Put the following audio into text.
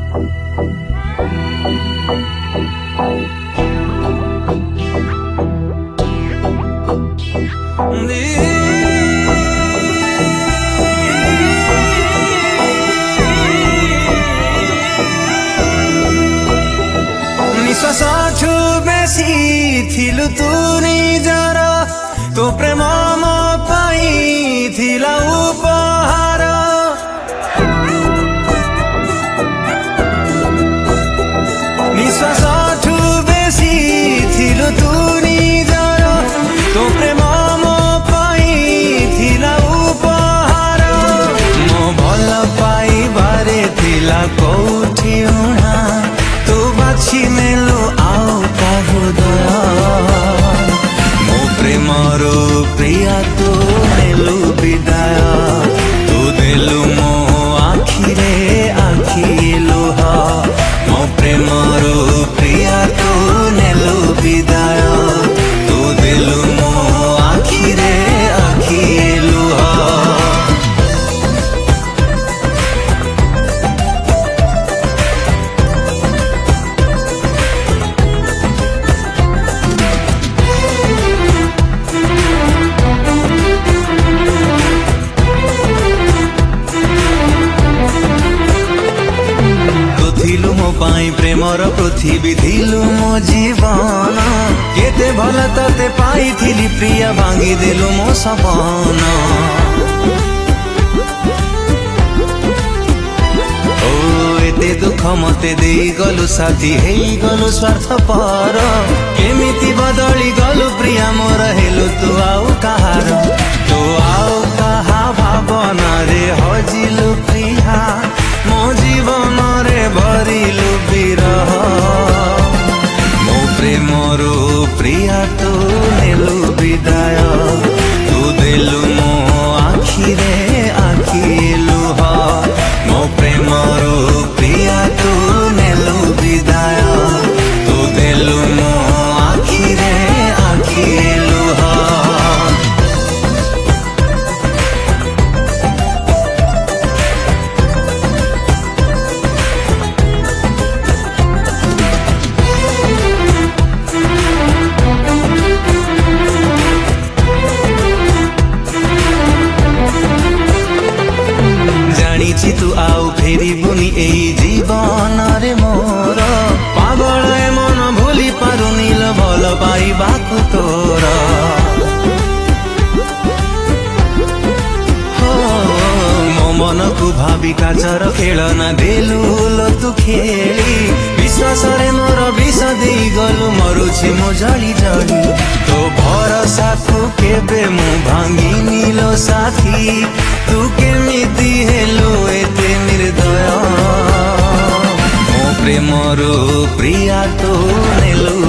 निश्वासठु बेसी थिलु तू निजर तो प्रेम म पाइथिला उपहार निश्वासठु बेसी थिलु तू निजर तो प्रेम म पाइथिला उपहार मो भल पाइबारे थिला कोठी उणा तू बाछी नेलु आओ का हृदय मो प्रेमरो प्रिया तू नेलु विदाय तू देलु मो आखिरे आखि लुह मो प्रेमरो प्रिया तू नेलु विदाय तू देलु मो आखिरे आखि लुह थिलु मो पाई प्रेमर पृथ्वी थिलु मो जीवन केते भल तते पाई थिली प्रिया भांगी देलु मो सपन ओ एते दुख मते देई गलु साथी हेई गलु स्वार्थपर केमिति बदली गलु प्रिया मोर हेलु तू आउ कहार तू आउ कहा भावना रे हजिलु प्रिया मो जीवन रे भरिलु विरह मो प्रेमरो प्रिया तू नेलु विदाय तू देलु मो आखिरे आखि लुह मो प्रेमरो प्रिया तू नेलु विदाय तू देलु मो आखिरे आखि लुह जानिछि तू आउ फेरी बुनी एई जीवन रे मोर पागल ए मन भूली पारुनी लो भल पाइबाकु तोर मो मन को भावी काचर खेलना देलु लो तू खेली विश्वास रे मोर विष देई गलु मरुछि मो जली जली तो भरोसा को केबे मु भांगी नीलो साथी तू केमिति हेलु एते निर्दय मो प्रेमरो प्रिया तू नेलु